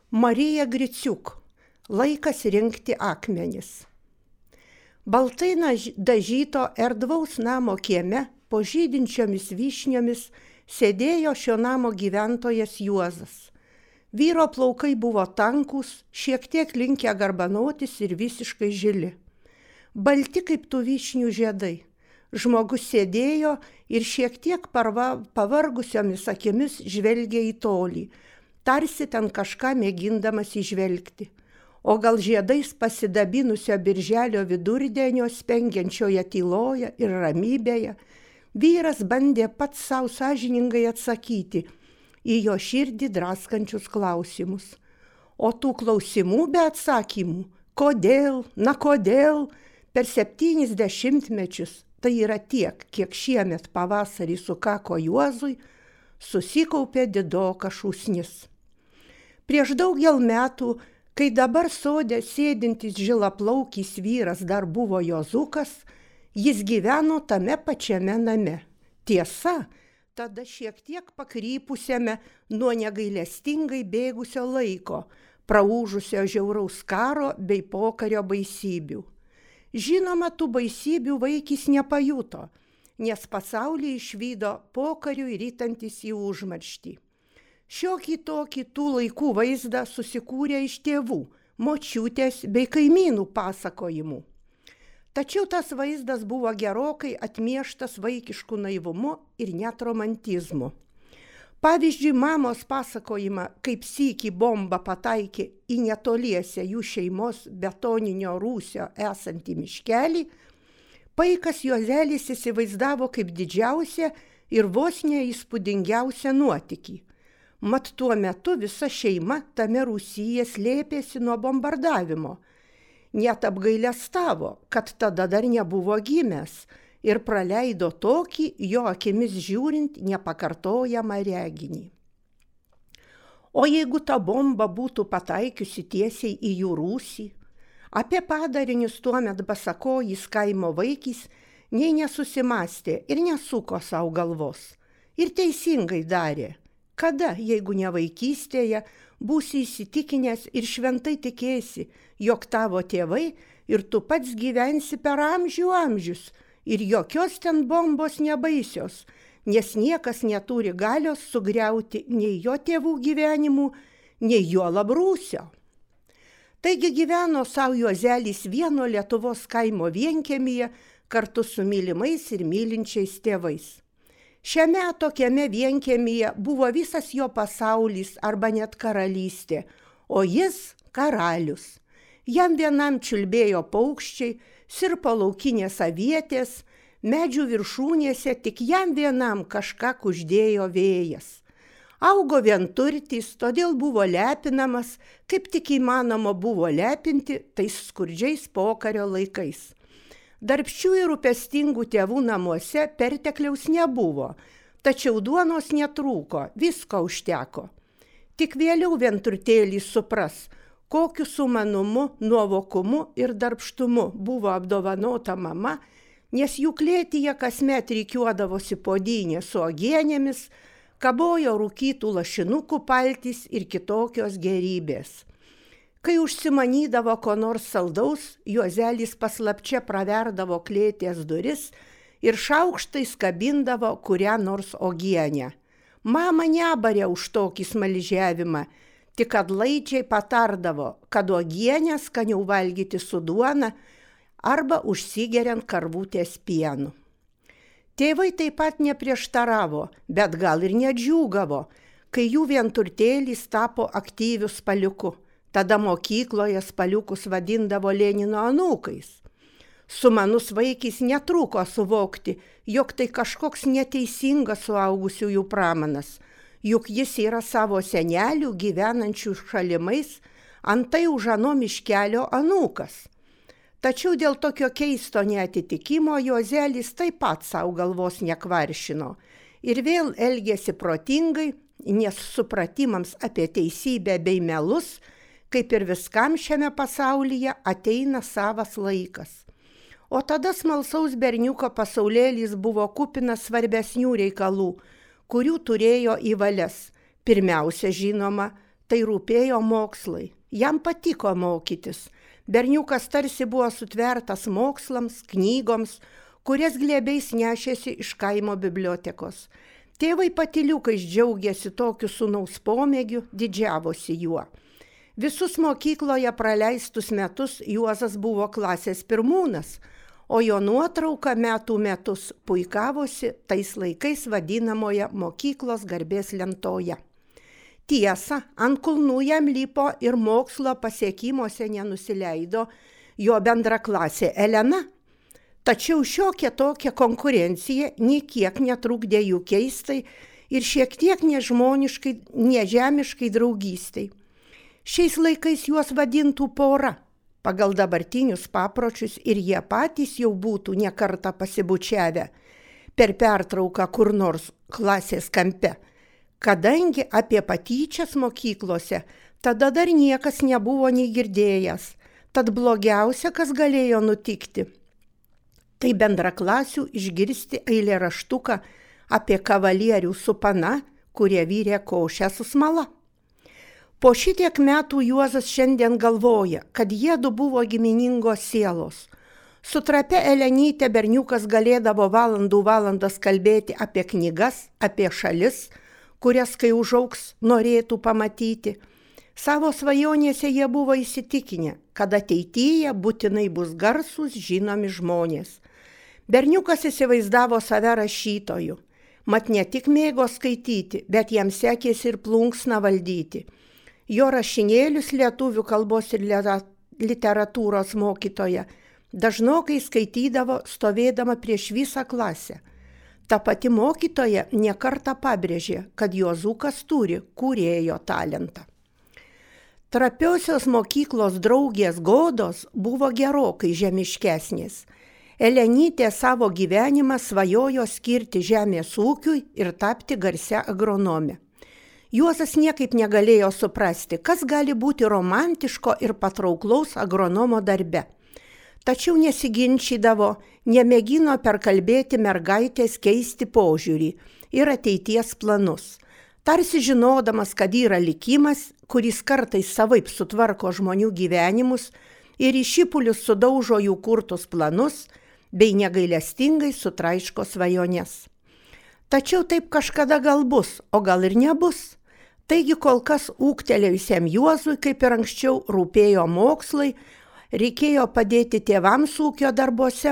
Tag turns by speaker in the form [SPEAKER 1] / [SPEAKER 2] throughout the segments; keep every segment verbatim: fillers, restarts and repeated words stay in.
[SPEAKER 1] Marija Griciuk. Laikas rinkti akmenis. Baltai dažyto erdvaus namo kieme po žydinčiomis vyšniomis sėdėjo šio namo gyventojas Juozas. Vyro plaukai buvo tankūs, šiek tiek linkę garbanotis ir visiškai žili. Balti kaip tų vyšnių žiedai. Žmogus sėdėjo ir šiek tiek parva, pavargusiomis akimis žvelgė į tolį, tarsi ten kažką mėgindamas įžvelgti. O gal žiedais pasidabinusio birželio vidurdienio spengiančioje tyloje ir ramybėje, vyras bandė pats savo sąžiningai atsakyti į jo širdį draskančius klausimus. O tų klausimų be atsakymų, kodėl, na kodėl, per septynis dešimtmečius, tai yra tiek, kiek šiemet pavasarį sukako Juozui, susikaupė didoka šūsnis. Prieš daugel metų, kai dabar sode sėdintis žilaplaukis vyras dar buvo Jozukas, jis gyveno tame pačiame name. Tiesa, tada šiek tiek pakrypusiame nuo negailestingai bėgusio laiko, praūžusio žiauraus karo bei pokario baisybių. Žinoma, tų baisybių vaikis nepajuto, nes pasaulį išvydo pokariui rytantis į užmarštį. Šiokį tokį tų laikų vaizdą susikūrė iš tėvų, močiutės bei kaimynų pasakojimų. Tačiau tas vaizdas buvo gerokai atmieštas vaikišku naivumu ir net romantizmu. Pavyzdžiui, mamos pasakojimą, kaip sykį bomba pataikė į netoliese jų šeimos betoninio rūsio esantį miškelį, paikas Juozelis įsivaizdavo kaip didžiausią ir vos neįspūdingiausią nuotykį. Mat tuo metu visa šeima tame rūsyje slėpėsi nuo bombardavimo. Net apgailestavo, kad tada dar nebuvo gimęs ir praleido tokį, jo akimis žiūrint, nepakartojamą reginį. O jeigu ta bomba būtų pataikiusi tiesiai į jų rūsį, apie padarinius tuomet basakojis kaimo vaikis nei nesusimastė ir nesuko savo galvos. Ir teisingai darė. Kada, jeigu ne vaikystėje, būsi įsitikinęs ir šventai tikėsi, jog tavo tėvai ir tu pats gyvensi per amžių amžius ir jokios ten bombos nebaisios, nes niekas neturi galios sugriauti nei jo tėvų gyvenimų, nei jo labrūsio. Taigi gyveno savo Juozelis vieno Lietuvos kaimo vienkiemyje kartu su mylimais ir mylinčiais tėvais. Šiame tokiame vienkiemyje buvo visas jo pasaulis arba net karalystė, o jis karalius. Jam vienam čiulbėjo paukščiai, sirpo laukinės avietės, medžių viršūnėse tik jam vienam kažką kuždėjo vėjas. Augo vienturtis, todėl buvo lepinamas, kaip tik įmanoma buvo lepinti tais skurdžiais pokario laikais. Darbščių ir rūpestingų tėvų namuose pertekliaus nebuvo, tačiau duonos netrūko, visko užteko. Tik vėliau vienturtėlis supras, kokiu sumanumu, nuovokumu ir darbštumu buvo apdovanota mama, nes jų klėtyje kasmet rikiuodavosi puodynė su uogienėmis, kabojo rūkytų lašinukų paltys ir kitokios gerybės. Kai užsimanydavo ko nors saldaus, Juozelis paslapčia praverdavo klėties duris ir šaukštais kabindavo kurią nors uogienę. Mama nebarė už tokį smaližiavimą, tik atlaidžiai patardavo, kad uogienę skaniau valgyti su duona arba užsigeriant karvutės pienu. Tėvai taip pat neprieštaravo, bet gal ir nedžiūgavo, kai jų vienturtėlis tapo aktyviu spaliuku. Tada mokykloje spaliukus vadindavo Lenino anūkais. Sumanus vaikis netrūko suvokti, jog tai kažkoks neteisingas suaugusiųjų pramanas, juk jis yra savo senelių gyvenančių šalimais, antai už ano miškelio anūkas. Tačiau dėl tokio keisto neatitikimo Juozelis taip pat savo galvos nekvaršino ir vėl elgėsi protingai, nes supratimams apie teisybę bei melus, kaip ir viskam šiame pasaulyje, ateina savas laikas. O tada smalsaus berniuko pasaulėlis buvo kupinas svarbesnių reikalų, kurių turėjo į valias. Pirmiausia, žinoma, tai rūpėjo mokslai. Jam patiko mokytis. Berniukas tarsi buvo sutvertas mokslams, knygoms, kurias glėbiais nešėsi iš kaimo bibliotekos. Tėvai patyliukais džiaugiasi tokiu sūnaus pomėgiu, didžiavosi juo. Visus mokykloje praleistus metus Juozas buvo klasės pirmūnas, o jo nuotrauka metų metus puikavosi tais laikais vadinamoje mokyklos garbės lentoje. Tiesa, ant kulnų jam lipo ir mokslo pasiekimuose nenusileido jo bendraklasė Elena. Tačiau šiokia tokia konkurencija niekiek netrukdė jų keistai ir šiek tiek nežmoniškai, nežemiškai draugystai. Šiais laikais juos vadintų pora, pagal dabartinius papročius ir jie patys jau būtų nekartą pasibučiavę per pertrauką kur nors klasės kampe. Kadangi apie patyčias mokyklose tada dar niekas nebuvo nei girdėjęs, tad blogiausia, kas galėjo nutikti, tai bendraklasių išgirsti eilėraštuką apie kavalierių su pana, kurie vyrė košę su smala. Po šitiek metų Juozas šiandien galvoja, kad jiedu buvo giminingos sielos. Su trapia Elenyte berniukas galėdavo valandų valandas kalbėti apie knygas, apie šalis, kurias kai užaugs norėtų pamatyti. Savo svajonėse jie buvo įsitikinę, kad ateityje būtinai bus garsūs žinomi žmonės. Berniukas įsivaizdavo save rašytoju, mat ne tik mėgo skaityti, bet jam sekėsi ir plunksną valdyti. Jo rašinėlius lietuvių kalbos ir literatūros mokytoja dažnokai skaitydavo stovėdama prieš visą klasę. Ta pati mokytoja nekartą pabrėžė, kad Juozukas turi kūrėjo talentą. Trapiosios mokyklos draugės Godos buvo gerokai žemiškesnės. Elenytė savo gyvenimą svajojo skirti žemės ūkiui ir tapti garsia agronome. Juozas niekaip negalėjo suprasti, kas gali būti romantiško ir patrauklaus agronomo darbe. Tačiau nesiginčydavo, nemėgino perkalbėti mergaitės keisti požiūrį ir ateities planus. Tarsi žinodamas, kad yra likimas, kuris kartais savaip sutvarko žmonių gyvenimus ir į šipulius sudaužo jų kurtus planus, bei negailestingai sutraiško svajones. Tačiau taip kažkada gal bus, o gal ir nebus. Taigi kol kas ūgtelėjusiam Juozui, kaip ir anksčiau, rūpėjo mokslai, reikėjo padėti tėvams ūkio darbuose,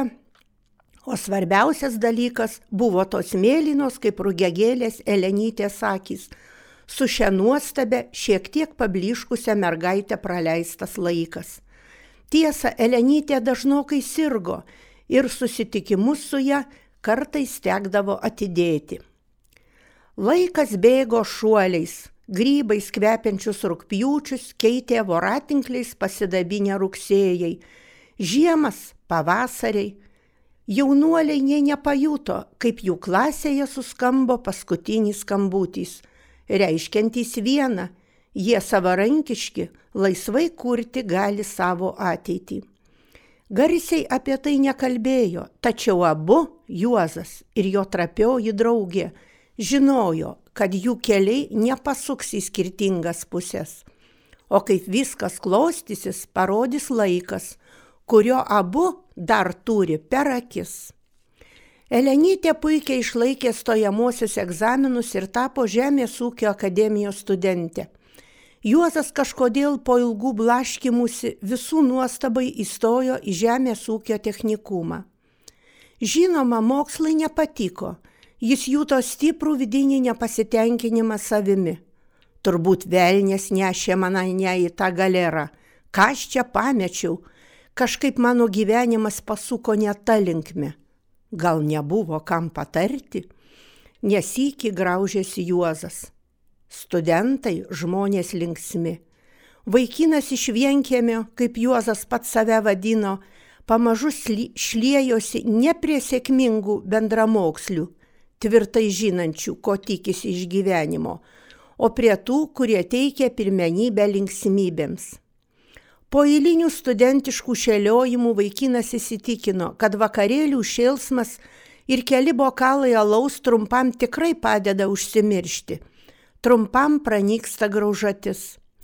[SPEAKER 1] o svarbiausias dalykas buvo tos mėlynos kaip rugiagėlės Elenytės akys, su šia nuostabe šiek tiek pablyškusią mergaitę praleistas laikas. Tiesa, Elenytė dažnokai sirgo ir susitikimus su ja kartais tekdavo atidėti. Laikas bėgo šuoliais. Grybais kvepiančius rugpjūčius keitė voratinkliais pasidabinę rugsėjai, žiemas pavasariai. Jaunuoliai nė nepajuto, kaip jų klasėje suskambo paskutinis skambutis, reiškiantys vieną, jie savarankiški, laisvai kurti gali savo ateitį. Garsiai apie tai nekalbėjo, tačiau abu, Juozas ir jo trapioji draugė, žinojo, kad jų keliai nepasuks į skirtingas pusės. O kaip viskas klostysis, parodys laikas, kurio abu dar turi per akis. Elenytė puikiai išlaikė stojamosius egzaminus ir tapo Žemės ūkio akademijos studentė. Juozas kažkodėl po ilgų blaškymusi visų nuostabai įstojo į Žemės ūkio technikumą. Žinoma, mokslai nepatiko. Jis juto stiprų vidinį nepasitenkinimą savimi. Turbūt velnias nešė mane ne į tą galerą. Ką aš čia pamečiau? Kažkaip mano gyvenimas pasuko ne ta linkme. Gal nebuvo kam patarti? Nesykį graužėsi Juozas. Studentai, žmonės linksmi. Vaikinas iš vienkiemio, kaip Juozas pats save vadino, pamažu šliejosi ne prie sėkmingų bendramokslių, tvirtai žinančių, ko tikisi iš gyvenimo, o prie tų, kurie teikia pirmenybę linksmybėms. Po eilinių studentiškų šėliojimų vaikinas įsitikino, kad vakarėlių šėlsmas ir keli bokalai alaus trumpam tikrai padeda užsimiršti. Trumpam pranyksta graužatis.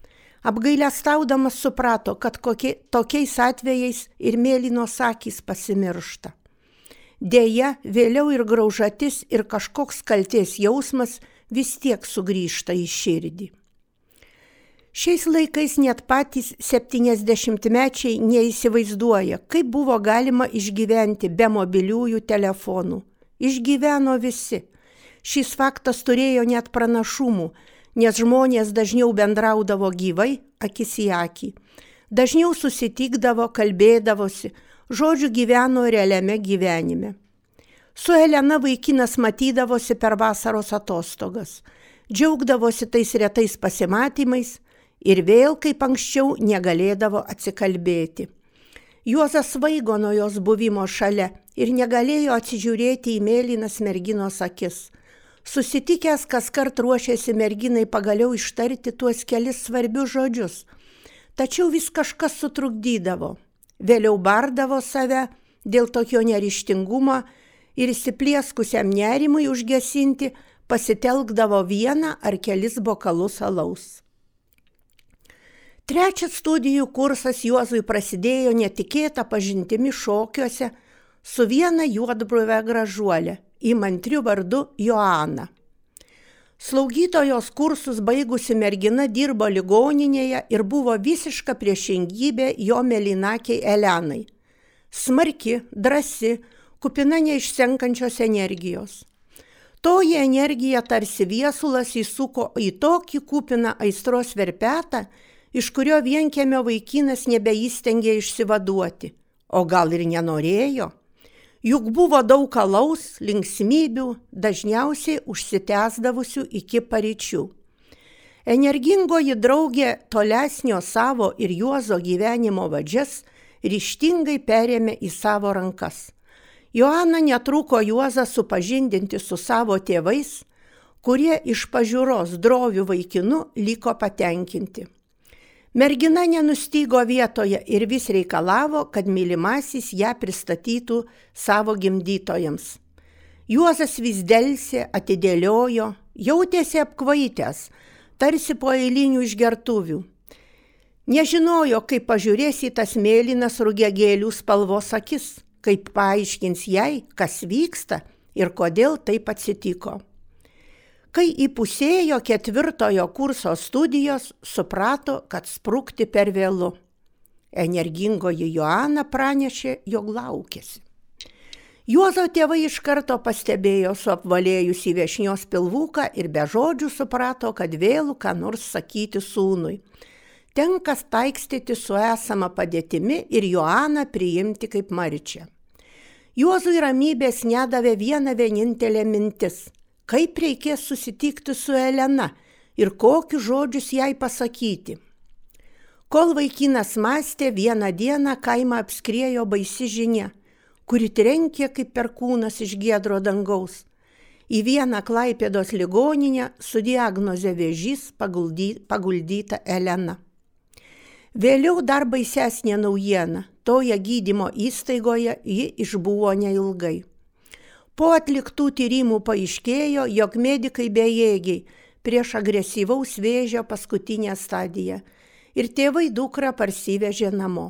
[SPEAKER 1] Apgailestaudamas suprato, kad kokie, tokiais atvejais ir mėlynos akys pasimiršta. Deja, vėliau ir graužatis, ir kažkoks kaltės jausmas vis tiek sugrįžta į širdį. Šiais laikais net patys septyniasdešimtmečiai neįsivaizduoja, kaip buvo galima išgyventi be mobiliųjų telefonų. Išgyveno visi. Šis faktas turėjo net pranašumų, nes žmonės dažniau bendraudavo gyvai, akis į akį. Dažniau susitikdavo, kalbėdavosi, žodžiu gyveno realiame gyvenime. Su Elena vaikinas matydavosi per vasaros atostogas, džiaugdavosi tais retais pasimatymais ir vėl, kaip anksčiau, negalėdavo atsikalbėti. Juozas svaigo nuo jos buvimo šalia ir negalėjo atsižiūrėti į mėlynas merginos akis. Susitikęs, kaskart ruošėsi merginai pagaliau ištarti tuos kelis svarbius žodžius, tačiau vis kažkas sutrukdydavo. Vėliau bardavo save dėl tokio neryžtingumo ir įsiplieskusiam nerimui užgesinti pasitelkdavo vieną ar kelis bokalus alaus. Trečias studijų kursas Juozui prasidėjo netikėta pažintimi šokiuose su viena juodbruve gražuolė, įmantriu vardu Joana. Slaugytojos kursus baigusi mergina dirbo ligoninėje ir buvo visiška priešingybė jo mėlynakiai Elenai. Smarki, drąsi, kupina neišsenkančios energijos. Toji energija tarsi viesulas įsuko į tokį kupiną aistros verpetą, iš kurio vienkiemio vaikinas nebeįstengė išsivaduoti, o gal ir nenorėjo. Juk buvo daug alaus, linksmybių, dažniausiai užsitęsdavusių iki paryčių. Energingoji draugė tolesnio savo ir Juozo gyvenimo vadžias ryžtingai perėmė į savo rankas. Joana netruko Juozą supažindinti su savo tėvais, kurie iš pažiūros drovių vaikinų liko patenkinti. Mergina nenustygo vietoje ir vis reikalavo, kad mylimasis ją pristatytų savo gimdytojams. Juozas vis delsė, atidėliojo, jautėsi apkvaitęs, tarsi po eilinių išgertuvių. Nežinojo, kaip pažiūrės į tas mėlynas rugiagėlių spalvos akis, kaip paaiškins jai, kas vyksta ir kodėl taip atsitiko. Kai įpusėjo ketvirtojo kurso studijos, suprato, kad sprukti per vėlu. Energingoji Joana pranešė, jog laukėsi. Juozo tėvai iš karto pastebėjo su apvalėjusi viešnios pilvuką ir be žodžių suprato, kad vėlu ką nors sakyti sūnui. Tenka taikstyti su esama padėtimi ir Joaną priimti kaip marčią. Juozui ramybės nedavė viena vienintelė mintis. Kaip reikės susitikti su Elena ir kokius žodžius jai pasakyti. Kol vaikinas mąstė, vieną dieną kaimą apskriejo baisi žinia, kuri trenkė kaip perkūnas iš giedro dangaus. Į vieną Klaipėdos ligoninę su diagnoze vėžys paguldyta Elena. Vėliau dar baisesnė naujiena, toje gydymo įstaigoje ji išbuvo neilgai. Po atliktų tyrimų paaiškėjo, jog medikai bejėgiai prieš agresyvaus vėžio paskutinę stadiją ir tėvai dukrą parsivežė namo.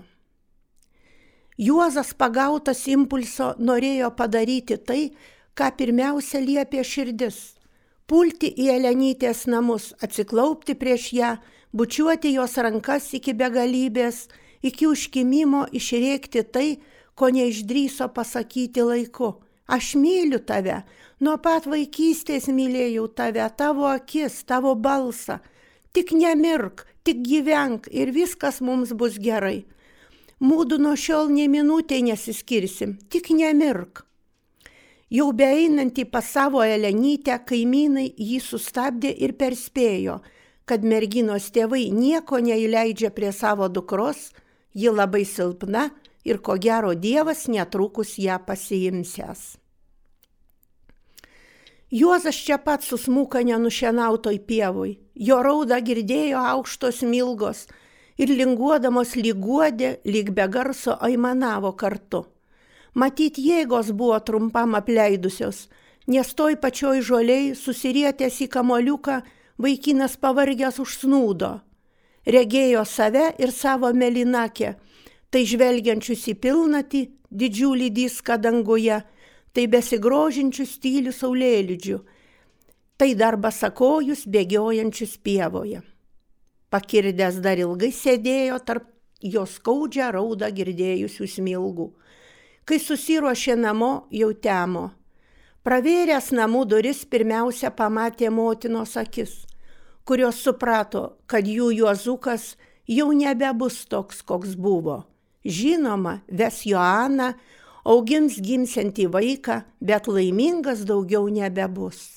[SPEAKER 1] Juozas pagautas impulso norėjo padaryti tai, ką pirmiausia liepė širdis – pulti į Elenytės namus, atsiklaupti prieš ją, bučiuoti jos rankas iki begalybės, iki užkimimo išrėkti tai, ko neišdrįso pasakyti laiku. Aš myliu tave, nuo pat vaikystės mylėjau tave, tavo akis, tavo balsą. Tik nemirk, tik gyvenk ir viskas mums bus gerai. Mūdu nuo šiol nė minutei nesiskirsim, tik nemirk. Jau beeinantį pas savo Elenytę kaimynai jį sustabdė ir perspėjo, kad merginos tėvai nieko neįleidžia prie savo dukros, ji labai silpna ir ko gero Dievas netrukus ją pasiimsiąs. Juozas čia pat susmuka nenušienautoj pievoj, jo raudą girdėjo aukštos milgos ir linguodamos lyg guodė, lyg be garso aimanavo kartu. Matyt, jėgos buvo trumpam apleidusios, nes toj pačioj žoliai susirietęs į kamoliuką vaikinas pavargęs užsnūdo. regėjo save ir savo mėlynakę, tai žvelgiančius į pilnatį didžiulį diską danguje, tai besigrožinčius tylių saulėlydžių, tai dar basakojus bėgiojančius pievoje. Pakirdęs dar ilgai sėdėjo tarp jo skaudžią raudą girdėjusių smilgų. Kai susiruošė namo, jau temo. Pravėręs namų duris pirmiausia pamatė motinos akis, kurios suprato, kad jų Juozukas jau nebebus toks, koks buvo. Žinoma, ves Joaną, augins gimsiantį vaiką, bet laimingas daugiau nebebus.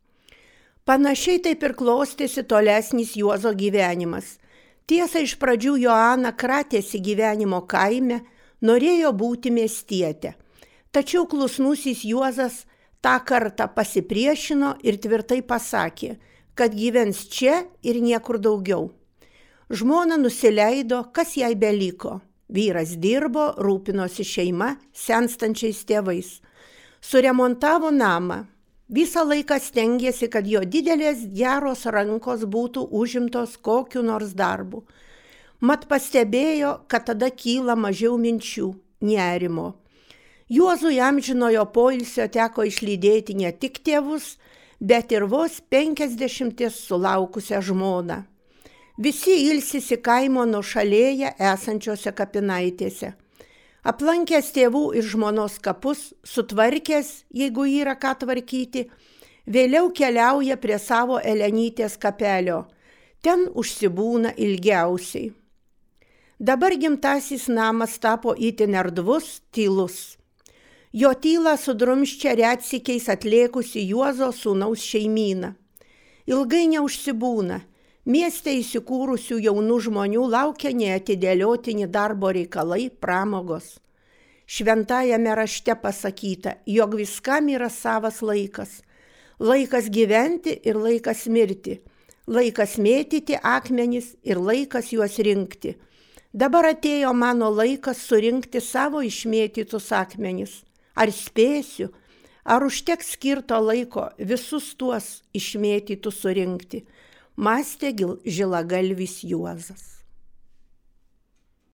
[SPEAKER 1] Panašiai taip ir klostėsi tolesnis Juozo gyvenimas. Tiesa, iš pradžių Joana kratėsi gyvenimo kaime, norėjo būti miestietė. Tačiau klusnusis Juozas tą kartą pasipriešino ir tvirtai pasakė, kad gyvens čia ir niekur daugiau. Žmona nusileido, kas jai beliko. Vyras dirbo, rūpinosi šeima, senstančiais tėvais. Suremontavo namą. Visą laiką stengėsi, kad jo didelės geros rankos būtų užimtos kokiu nors darbu. Mat pastebėjo, kad tada kyla mažiau minčių, nerimo. Juozui amžinojo poilsio teko išlydėti ne tik tėvus, bet ir vos penkiasdešimties sulaukusią žmoną. Visi ilsisi kaimo nuošalėje esančiose kapinaitėse. Aplankęs tėvų ir žmonos kapus, sutvarkęs, jeigu yra ką tvarkyti, vėliau keliauja prie savo Elenytės kapelio. Ten užsibūna ilgiausiai. Dabar gimtasis namas tapo itin erdvus, tylus. Jo tylą sudrumsčia retsykiais atlėkusi Juozo sūnaus šeimyna. Ilgai neužsibūna. Mieste įsikūrusių jaunų žmonių laukia neatidėliotini darbo reikalai, pramogos. Šventajame rašte pasakyta, jog viskam yra savas laikas. Laikas gyventi ir laikas mirti. Laikas mėtyti akmenis ir laikas juos rinkti. Dabar atėjo mano laikas surinkti savo išmėtytus akmenis. Ar spėsiu, ar užteks skirto laiko visus tuos išmėtytus surinkti? Mąstė žilagalvis Juozas.